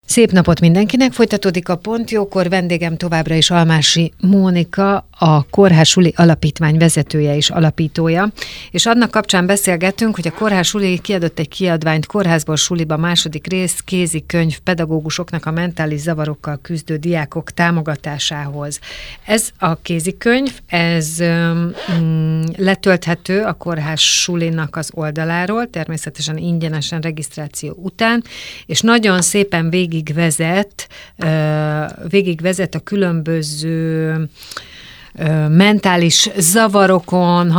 Szép napot mindenkinek, folytatódik a Pont Jókor, vendégem továbbra is Almási Mónika, a Kórház Suli Alapítvány vezetője és alapítója, és annak kapcsán beszélgettünk, hogy a Kórház Suli kiadott egy kiadványt Kórházból Suliba második rész, kézikönyv pedagógusoknak a mentális zavarokkal küzdő diákok támogatásához. Ez a kézikönyv, ez letölthető a Kórház Sulinak az oldaláról, természetesen ingyenesen regisztráció után, és nagyon szépen végigvezet a különböző mentális zavarokon,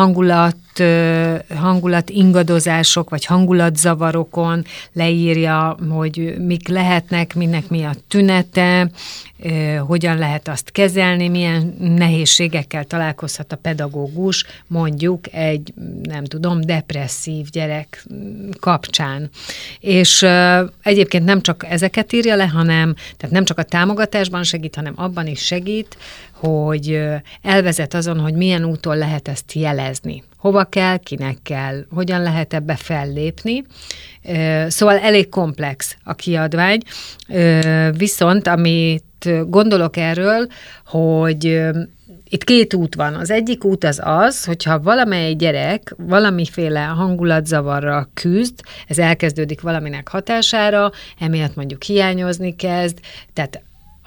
hangulat ingadozások, vagy hangulatzavarakon, leírja, hogy mik lehetnek, minek mi a tünete, hogyan lehet azt kezelni, milyen nehézségekkel találkozhat a pedagógus, mondjuk egy, nem tudom, depresszív gyerek kapcsán. És egyébként nem csak ezeket írja le, tehát nem csak a támogatásban segít, hanem abban is segít, hogy elvezet azon, hogy milyen úton lehet ezt jelezni. Hova kell, kinek kell, hogyan lehet ebbe fellépni. Szóval elég komplex a kiadvány, viszont amit gondolok erről, hogy itt két út van. Az egyik út az, hogyha valamely gyerek valamiféle hangulatzavarral küzd, ez elkezdődik valaminek hatására, emiatt mondjuk hiányozni kezd, tehát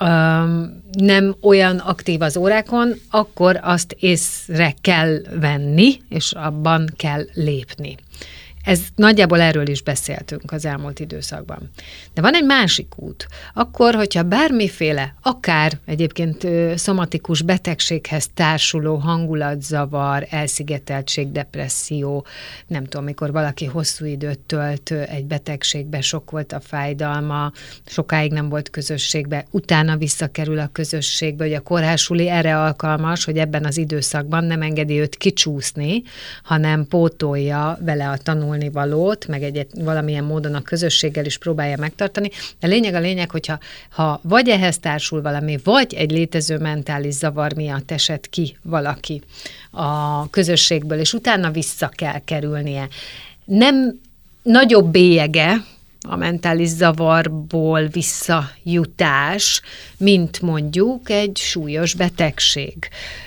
nem olyan aktív az órákon, akkor azt észre kell venni, és abban kell lépni. Nagyjából erről is beszéltünk az elmúlt időszakban. De van egy másik út. Akkor, hogyha bármiféle, akár egyébként szomatikus betegséghez társuló hangulatzavar, elszigeteltség, depresszió, nem tudom, mikor valaki hosszú időt tölt egy betegségbe, sok volt a fájdalma, sokáig nem volt közösségbe, utána visszakerül a közösségbe, hogy a Kórház Suli erre alkalmas, hogy ebben az időszakban nem engedi őt kicsúszni, hanem pótolja vele a tanulnivalót, meg valamilyen módon a közösséggel is próbálja megtartani. De a lényeg, hogyha vagy ehhez társul valami, vagy egy létező mentális zavar miatt esett ki valaki a közösségből, és utána vissza kell kerülnie. Nem nagyobb bélyege a mentális zavarból visszajutás, mint mondjuk egy súlyos betegség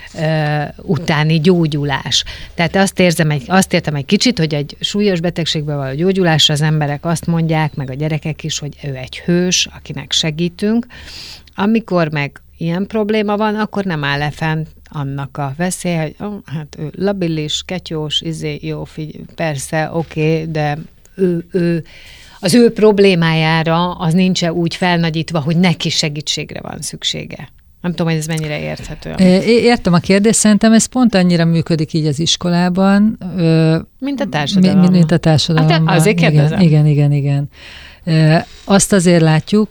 utáni gyógyulás. Tehát azt értem egy kicsit, hogy egy súlyos betegségbe való gyógyulásra az emberek azt mondják, meg a gyerekek is, hogy ő egy hős, akinek segítünk. Amikor meg ilyen probléma van, akkor nem áll fenn annak a veszély, hogy hát ő labilis, ketyós, jó, persze, oké, de ő az ő problémájára az nincs úgy felnagyítva, hogy neki segítségre van szüksége. Nem tudom, hogy ez mennyire érthető. Értem a kérdést, szerintem ez pont annyira működik így az iskolában. Mint a társadalomban. Mint a társadalomban. Hát azért kérdezem. Igen. Azt azért látjuk,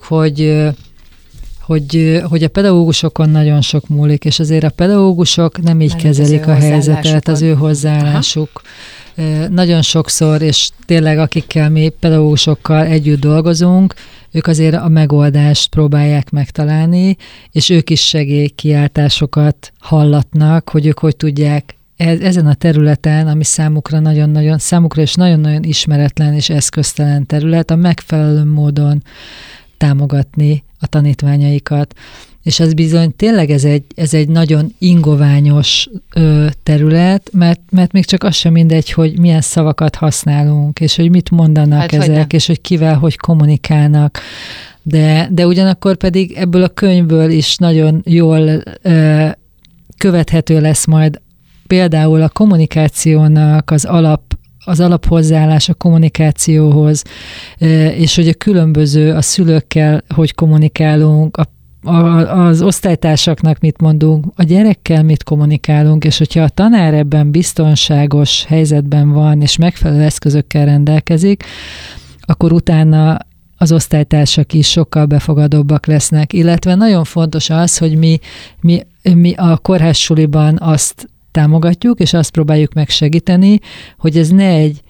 hogy a pedagógusokon nagyon sok múlik, és azért a pedagógusok nem így kezelik a helyzetet, az ő hozzáállásuk. Aha. Nagyon sokszor, és tényleg akikkel mi pedagógusokkal együtt dolgozunk, ők azért a megoldást próbálják megtalálni, és ők is segélykiáltásokat hallatnak, hogy ők hogy tudják ezen a területen, ami számukra is nagyon-nagyon ismeretlen és eszköztelen terület, a megfelelő módon támogatni a tanítványaikat. És ez bizony tényleg ez egy nagyon ingoványos terület, mert még csak az sem mindegy, hogy milyen szavakat használunk, és hogy mit mondanak ezek, és hogy kivel, hogy kommunikálnak. De ugyanakkor pedig ebből a könyvből is nagyon jól követhető lesz majd például a kommunikációnak az alaphozzáállás a kommunikációhoz, és hogy a szülőkkel hogy kommunikálunk, az osztálytársaknak mit mondunk, a gyerekkel mit kommunikálunk, és hogyha a tanár ebben biztonságos helyzetben van, és megfelelő eszközökkel rendelkezik, akkor utána az osztálytársak is sokkal befogadóbbak lesznek. Illetve nagyon fontos az, hogy mi a Kórház Suliban azt támogatjuk, és azt próbáljuk megsegíteni, hogy ez ne egy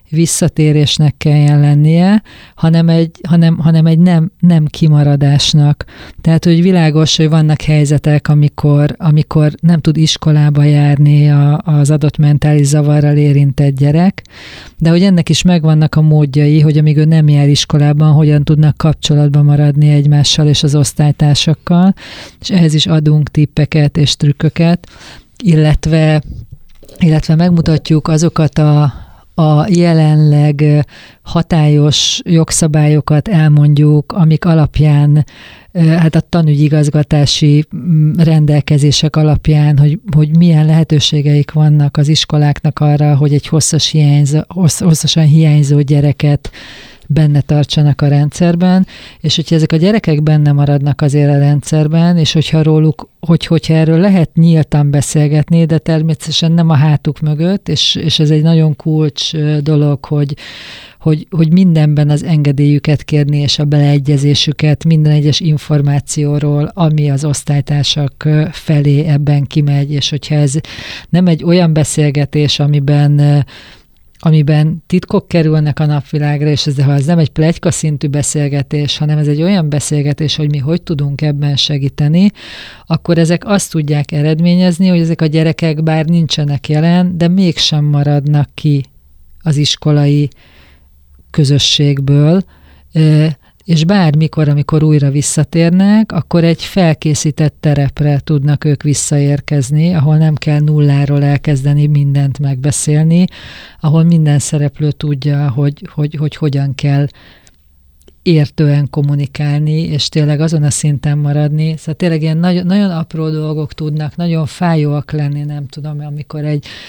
visszatérésnek kelljen lennie, hanem egy nem kimaradásnak. Tehát, hogy világos, hogy vannak helyzetek, amikor nem tud iskolába járni az adott mentális zavarral érintett gyerek, de hogy ennek is megvannak a módjai, hogy amíg ő nem jár iskolában, hogyan tudnak kapcsolatban maradni egymással és az osztálytársakkal, és ehhez is adunk tippeket és trükköket, illetve megmutatjuk azokat a jelenleg hatályos jogszabályokat elmondjuk, amik alapján, hát a tanügyigazgatási rendelkezések alapján, hogy milyen lehetőségeik vannak az iskoláknak arra, hogy egy hosszasan hiányzó gyereket benne tartsanak a rendszerben, és hogyha ezek a gyerekek benne maradnak azért a rendszerben, és hogyha erről lehet nyíltan beszélgetni, de természetesen nem a hátuk mögött, és ez egy nagyon kulcs dolog, hogy mindenben az engedélyüket kérni, és a beleegyezésüket minden egyes információról, ami az osztálytársak felé ebben kimegy, és hogyha ez nem egy olyan beszélgetés, amiben titkok kerülnek a napvilágra, és ha ez nem egy pletyka szintű beszélgetés, hanem ez egy olyan beszélgetés, hogy mi hogy tudunk ebben segíteni, akkor ezek azt tudják eredményezni, hogy ezek a gyerekek bár nincsenek jelen, de mégsem maradnak ki az iskolai közösségből, és bármikor, amikor újra visszatérnek, akkor egy felkészített terepre tudnak ők visszaérkezni, ahol nem kell nulláról elkezdeni mindent megbeszélni, ahol minden szereplő tudja, hogy hogyan kell értően kommunikálni, és tényleg azon a szinten maradni. Szóval tényleg ilyen nagyon apró dolgok tudnak, nagyon fájóak lenni, nem tudom, amikor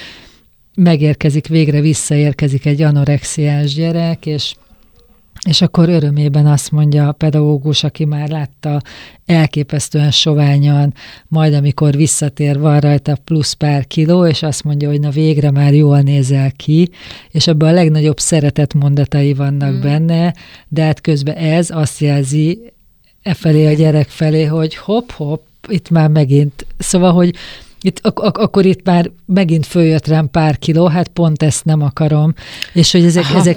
végre visszaérkezik egy anorexiás gyerek, és akkor örömében azt mondja a pedagógus, aki már látta elképesztően soványan, majd amikor visszatér, van rajta plusz pár kiló, és azt mondja, hogy na végre már jól nézel ki, és ebben a legnagyobb szeretet mondatai vannak benne, de hát közben ez azt jelzi felé a gyerek felé, hogy hopp, itt már megint, szóval, hogy akkor itt már megint följött rám pár kiló, hát pont ezt nem akarom. És hogy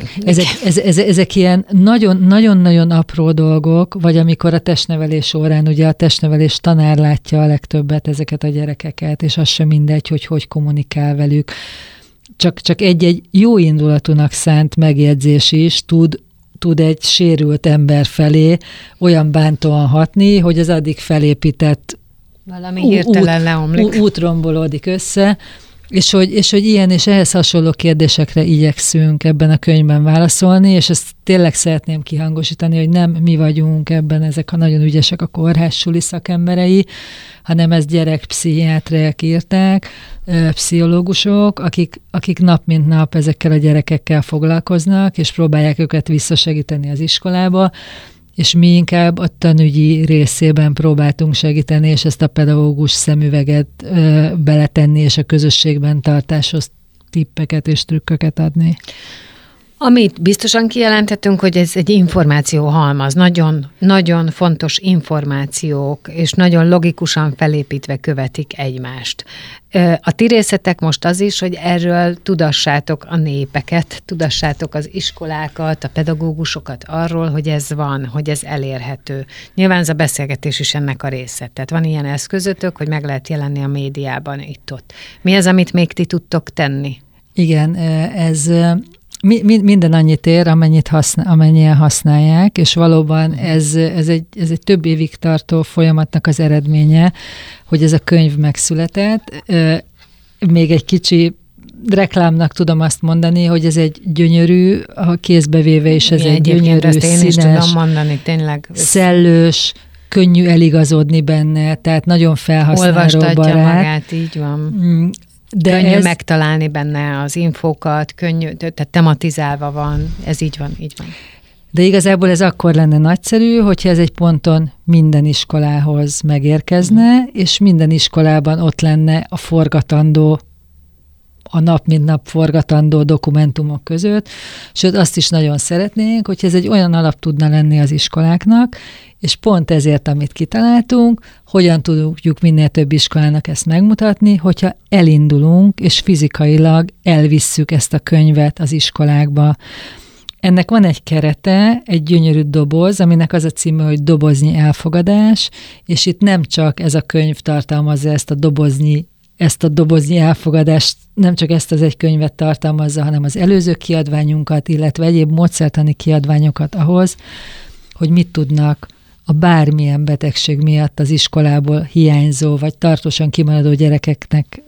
ezek ilyen nagyon-nagyon apró dolgok, vagy amikor a testnevelés órán, ugye a testnevelés tanár látja a legtöbbet ezeket a gyerekeket, és az sem mindegy, hogy kommunikál velük. Csak egy jó indulatúnak szánt megjegyzés is tud egy sérült ember felé olyan bántóan hatni, hogy az addig felépített valami hirtelen leomlik. Útrombolódik össze, és hogy ilyen és ehhez hasonló kérdésekre igyekszünk ebben a könyvben válaszolni, és ezt tényleg szeretném kihangosítani, hogy nem mi vagyunk ebben ezek a nagyon ügyesek a kórház-suli szakemberei, hanem ezt gyerekpszichiátriák írták, pszichológusok, akik nap mint nap ezekkel a gyerekekkel foglalkoznak, és próbálják őket visszasegíteni az iskolába, és mi inkább a tanügyi részében próbáltunk segíteni, és ezt a pedagógus szemüveget beletenni, és a közösségben tartáshoz tippeket és trükköket adni. Amit biztosan kijelentettünk, hogy ez egy információhalmaz, nagyon, nagyon fontos információk, és nagyon logikusan felépítve követik egymást. A ti részetek most az is, hogy erről tudassátok a népeket, tudassátok az iskolákat, a pedagógusokat arról, hogy ez van, hogy ez elérhető. Nyilván ez a beszélgetés is ennek a része. Tehát van ilyen eszközötök, hogy meg lehet jelenni a médiában itt-ott. Mi az, amit még ti tudtok tenni? Igen, ez... Minden annyit ér, amennyien használják, és valóban ez egy több évig tartó folyamatnak az eredménye, hogy ez a könyv megszületett. Még egy kicsi reklámnak tudom azt mondani, hogy ez egy gyönyörű, a kézbevéve is ez egy gyönyörű, színes, mondani, tényleg. Szellős, könnyű eligazodni benne, tehát nagyon felhasználóbarát. Olvastatja magát, így van. De könnyű megtalálni benne az infókat, könnyű, tehát tematizálva van, ez így van. De igazából ez akkor lenne nagyszerű, hogyha ez egy ponton minden iskolához megérkezne, és minden iskolában ott lenne a forgatandó a nap mint nap forgatandó dokumentumok között, sőt azt is nagyon szeretnénk, hogy ez egy olyan alap tudna lenni az iskoláknak, és pont ezért, amit kitaláltunk, hogyan tudjuk minél több iskolának ezt megmutatni, hogyha elindulunk, és fizikailag elvisszük ezt a könyvet az iskolákba. Ennek van egy kerete, egy gyönyörű doboz, aminek az a címe, hogy Doboznyi elfogadás, és itt nem csak ez a könyv tartalmazza ezt a doboznyi elfogadást, nem csak ezt az egy könyvet tartalmazza, hanem az előző kiadványunkat, illetve egyéb módszertani kiadványokat ahhoz, hogy mit tudnak a bármilyen betegség miatt az iskolából hiányzó, vagy tartósan kimaradó gyerekeknek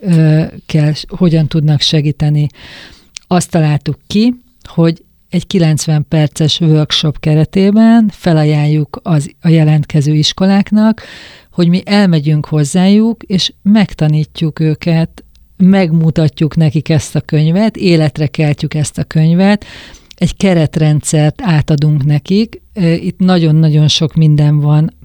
hogyan tudnak segíteni. Azt találtuk ki, hogy egy 90 perces workshop keretében felajánljuk a jelentkező iskoláknak, hogy mi elmegyünk hozzájuk, és megtanítjuk őket, megmutatjuk nekik ezt a könyvet, életre keltjük ezt a könyvet, egy keretrendszert átadunk nekik. Itt nagyon-nagyon sok minden van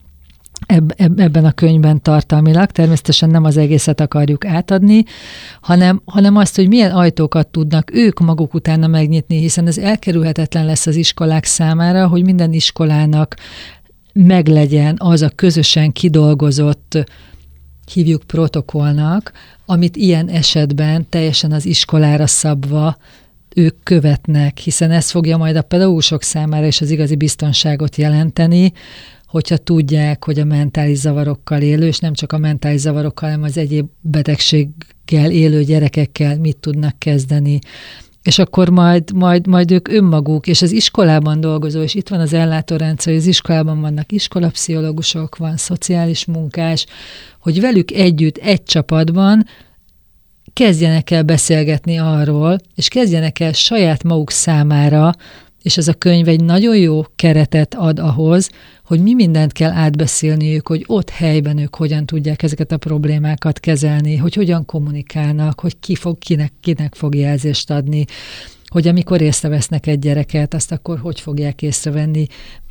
ebben a könyvben tartalmilag, természetesen nem az egészet akarjuk átadni, hanem azt, hogy milyen ajtókat tudnak ők maguk utána megnyitni, hiszen ez elkerülhetetlen lesz az iskolák számára, hogy minden iskolának meglegyen az a közösen kidolgozott, hívjuk protokollnak, amit ilyen esetben teljesen az iskolára szabva ők követnek, hiszen ez fogja majd a pedagógusok számára is az igazi biztonságot jelenteni, hogyha tudják, hogy a mentális zavarokkal élő, és nem csak a mentális zavarokkal, hanem az egyéb betegséggel élő gyerekekkel mit tudnak kezdeni. És akkor majd ők önmaguk, és az iskolában dolgozó, és itt van az ellátórendszer, hogy az iskolában vannak iskolapszichológusok, van szociális munkás, hogy velük együtt, egy csapatban kezdjenek el beszélgetni arról, és kezdjenek el saját maguk számára, és ez a könyv egy nagyon jó keretet ad ahhoz, hogy mi mindent kell átbeszélniük, hogy ott helyben ők hogyan tudják ezeket a problémákat kezelni, hogy hogyan kommunikálnak, hogy kinek fog jelzést adni, hogy amikor észrevesznek egy gyereket, azt akkor hogy fogják észrevenni,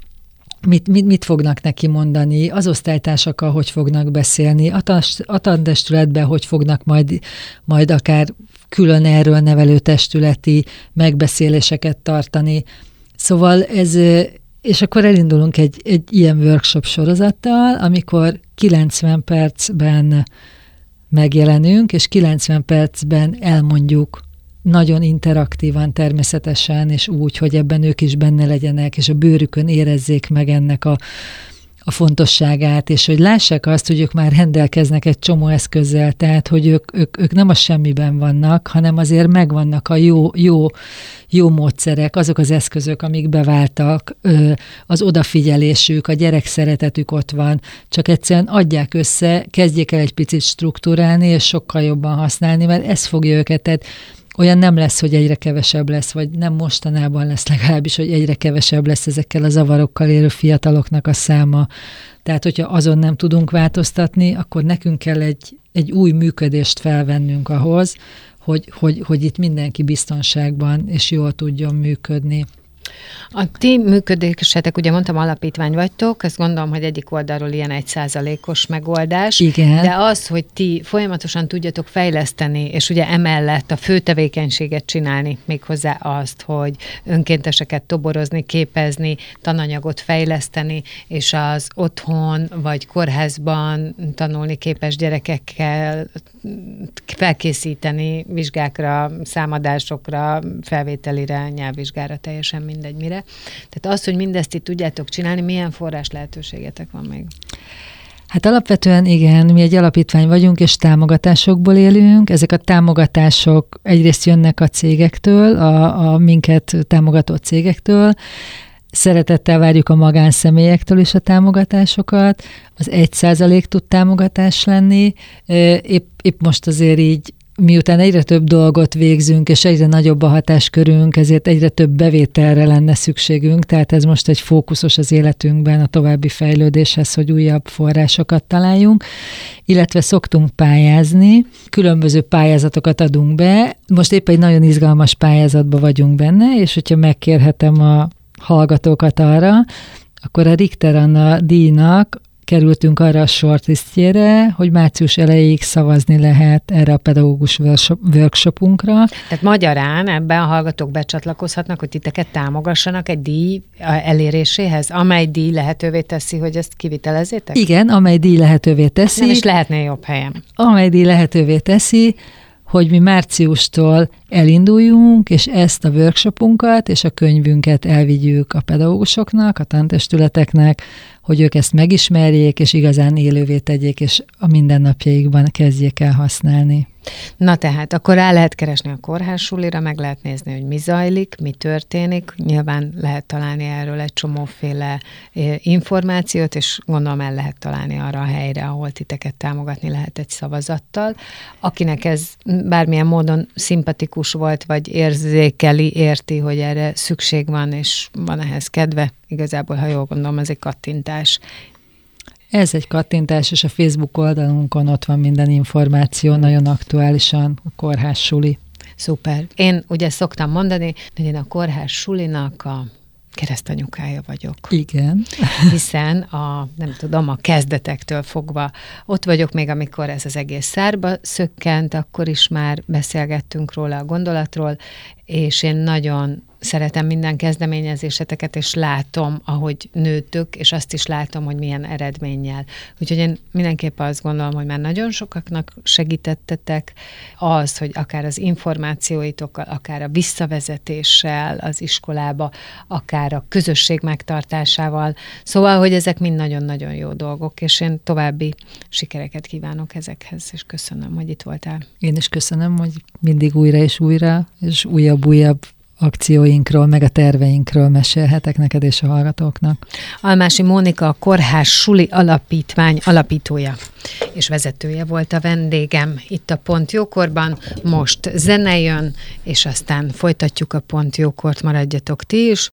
mit fognak neki mondani, az osztálytársakkal hogy fognak beszélni, a tantestületben hogy fognak majd akár külön erről nevelőtestületi megbeszéléseket tartani. Szóval és akkor elindulunk egy ilyen workshop sorozattal, amikor 90 percben megjelenünk, és 90 percben elmondjuk nagyon interaktívan, természetesen, és úgy, hogy ebben ők is benne legyenek, és a bőrükön érezzék meg ennek a fontosságát, és hogy lássák azt, hogy ők már rendelkeznek egy csomó eszközzel, tehát, hogy ők nem a semmiben vannak, hanem azért megvannak a jó módszerek, azok az eszközök, amik beváltak, az odafigyelésük, a gyerek szeretetük ott van, csak egyszerűen adják össze, kezdjék el egy picit struktúrálni, és sokkal jobban használni, mert ez fogja őket, tehát olyan nem lesz, hogy egyre kevesebb lesz, vagy nem mostanában lesz legalábbis, hogy egyre kevesebb lesz ezekkel a zavarokkal élő fiataloknak a száma. Tehát, hogyha azon nem tudunk változtatni, akkor nekünk kell egy új működést felvennünk ahhoz, hogy itt mindenki biztonságban és jól tudjon működni. A ti működésetek, ugye mondtam, alapítvány vagytok, ezt gondolom, hogy egyik oldalról ilyen 1%-os megoldás. Igen. De az, hogy ti folyamatosan tudjatok fejleszteni, és ugye emellett a fő tevékenységet csinálni, méghozzá azt, hogy önkénteseket toborozni, képezni, tananyagot fejleszteni, és az otthon vagy kórházban tanulni képes gyerekekkel felkészíteni vizsgákra, számadásokra, felvételire, nyelvvizsgára, teljesen mindegy mire. Tehát az, hogy mindezt itt tudjátok csinálni, milyen forrás lehetőségetek van még? Hát alapvetően igen, mi egy alapítvány vagyunk, és támogatásokból élünk. Ezek a támogatások egyrészt jönnek a cégektől, a minket támogató cégektől. Szeretettel várjuk a magánszemélyektől is a támogatásokat. Az 1% tud támogatás lenni. Épp most azért így, miután egyre több dolgot végzünk, és egyre nagyobb a hatáskörünk, ezért egyre több bevételre lenne szükségünk, tehát ez most egy fókuszos az életünkben a további fejlődéshez, hogy újabb forrásokat találjunk, illetve szoktunk pályázni, különböző pályázatokat adunk be. Most épp egy nagyon izgalmas pályázatban vagyunk benne, és hogyha megkérhetem a hallgatókat arra, akkor a Richter Anna díjnak kerültünk arra a shortlistjére, hogy március elejéig szavazni lehet erre a pedagógus workshopunkra. Tehát magyarán ebben a hallgatók becsatlakozhatnak, hogy titeket támogassanak egy díj eléréséhez, amely díj lehetővé teszi, hogy ezt kivitelezzétek? Igen, amely díj lehetővé teszi. Nem is lehetne jobb helyen. Amely díj lehetővé teszi, hogy mi márciustól elinduljunk, és ezt a workshopunkat és a könyvünket elvigyük a pedagógusoknak, a tantestületeknek, hogy ők ezt megismerjék, és igazán élővé tegyék, és a mindennapjaikban kezdjék el használni. Na tehát, akkor rá lehet keresni a Kórház Sulira, meg lehet nézni, hogy mi zajlik, mi történik. Nyilván lehet találni erről egy csomóféle információt, és gondolom el lehet találni arra a helyre, ahol titeket támogatni lehet egy szavazattal. Akinek ez bármilyen módon szimpatikus volt, vagy érzékeli, érti, hogy erre szükség van, és van ehhez kedve, igazából, ha jól gondolom, ez egy kattintás. Ez egy kattintás, és a Facebook oldalunkon ott van minden információ, nagyon aktuálisan a Kórház Suli. Szuper. Én ugye szoktam mondani, hogy én a Kórház Sulinak a keresztanyukája vagyok. Igen. Hiszen a kezdetektől fogva ott vagyok, még amikor ez az egész szárba szökkent, akkor is már beszélgettünk róla a gondolatról, és én nagyon szeretem minden kezdeményezéseteket, és látom, ahogy nőttök, és azt is látom, hogy milyen eredménnyel. Úgyhogy én mindenképpen azt gondolom, hogy már nagyon sokaknak segítettetek az, hogy akár az információitokkal, akár a visszavezetéssel az iskolába, akár a közösség megtartásával. Szóval, hogy ezek mind nagyon-nagyon jó dolgok, és én további sikereket kívánok ezekhez, és köszönöm, hogy itt voltál. Én is köszönöm, hogy mindig újra és újra, és újabb akcióinkról, meg a terveinkről mesélhetek neked és a hallgatóknak. Almási Mónika, a Kórház Suli Alapítvány alapítója és vezetője volt a vendégem itt a Pont Jókorban. Most zene jön, és aztán folytatjuk a Pont Jókort, maradjatok ti is.